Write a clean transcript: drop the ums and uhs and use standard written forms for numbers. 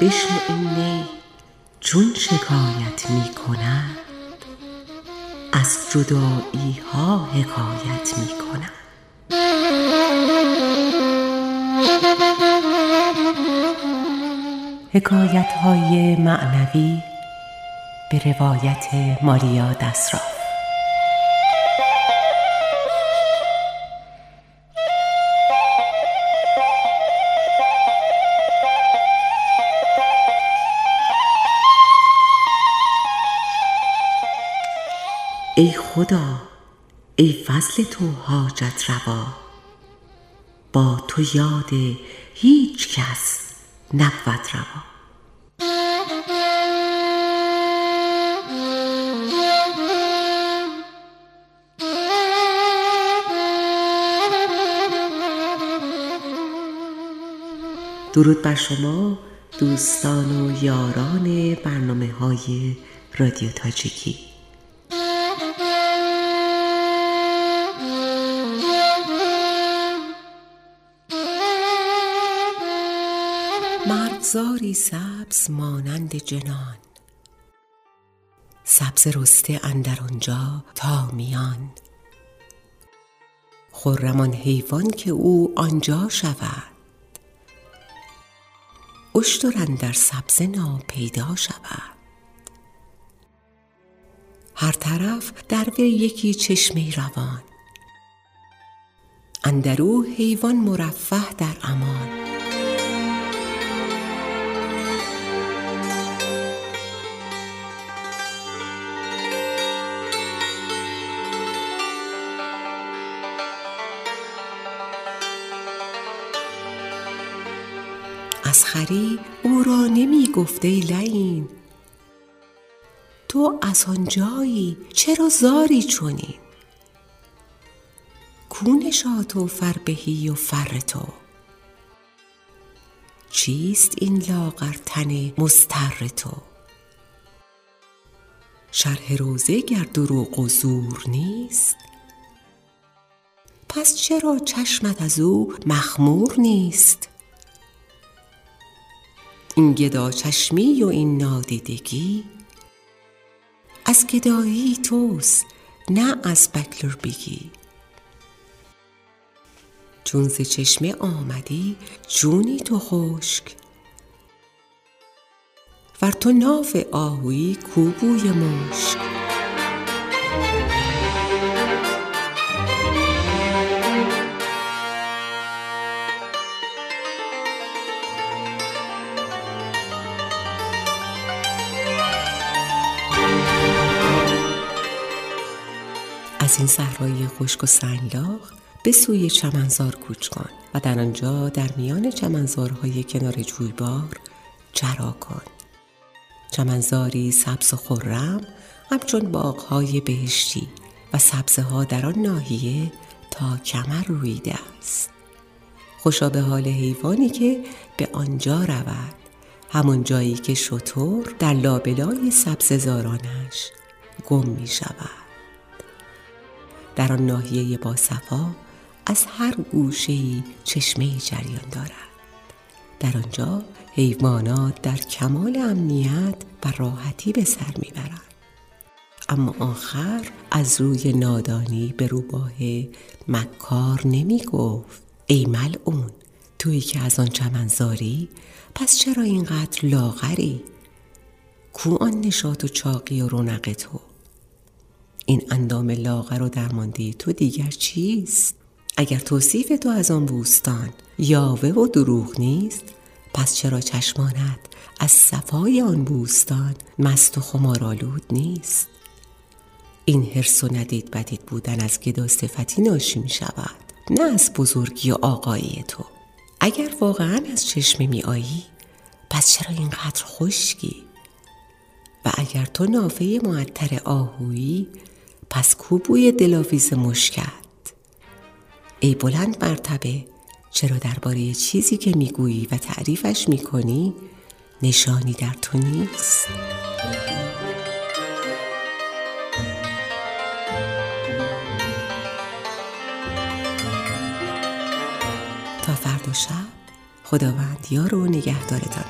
بشنو این نی چون شکایت می کند، از جدایی ها حکایت می کند. حکایت های معنوی به روایت ماریا دسراف. ای خدا، ای فضل تو حاجت روا، با تو یاد هیچ کس نبود روا. درود بر شما دوستان و یاران برنامه‌های رادیو تاجیکی. مرغزاری سبز مانند جنان، سبز رسته اندر آنجا تا میان. خرم آن حیوان که او آنجا شود، اشتر اندر سبزه ناپیدا شود. هر طرف در وی یکی چشمه روان، اندرو حیوان مرفه در امان. از خری او را نمی گفت ای لعین، تو از آنجایی چرا زاری چنین؟ کو نشاط و فربهی و فر تو، چیست این لاغر تن مضطر تو؟ شرح روضه گر دروغ و زور نیست، پس چرا چشمت از او مخمور نیست؟ این گدا چشمی و این نادیدگی، از گدایی توست نه از بکلربگی. چون ز چشمه آمدی جونی تو خشک، ور تو ناف آهویی کو بوی مشک؟ از این صحرای خشک و سنگلاخ به سوی چمنزار کوچ کن و در آنجا در میان چمنزارهای کنار جویبار چرا کن. چمنزاری سبز و خرم همچون باغهای بهشتی و سبزه ها در آن ناحیه تا کمر رویده است. خوشا به حال حیوانی که به آنجا رود، همون جایی که شتر در لابلای سبززارانش گم می شود. در آن ناحیه با صفا از هر گوشه‌ای چشمه‌ای جریان دارد. در آنجا حیوانات در کمال امنیت و راحتی به سر میبرند. اما آخر از روی نادانی به روباه مکار نمی گفت ای ملعون، تویی که از آن چمنزاری، پس چرا اینقدر لاغری؟ کو آن نشاط و چاقی و رونق تو؟ این اندام لاغر و درمانده تو دیگر چیست؟ اگر توصیف تو از آن بوستان یاوه و دروغ نیست، پس چرا چشمانت از صفای آن بوستان مست و خمارآلود نیست؟ این حرص و ندید بدید بودن از گدا صفتی ناشی می شود، نه از بزرگی و آقایی تو. اگر واقعا از چشمه می آیی، پس چرا اینقدر خشکی؟ و اگر تو نافه معطر آهویی، پس کو بوی دلاویز مشکت؟ ای بلند مرتبه، چرا درباره چیزی که میگویی و تعریفش میکنی نشانی در تو نیست؟ تا فردا شب، خداوند یار و نگهدارتان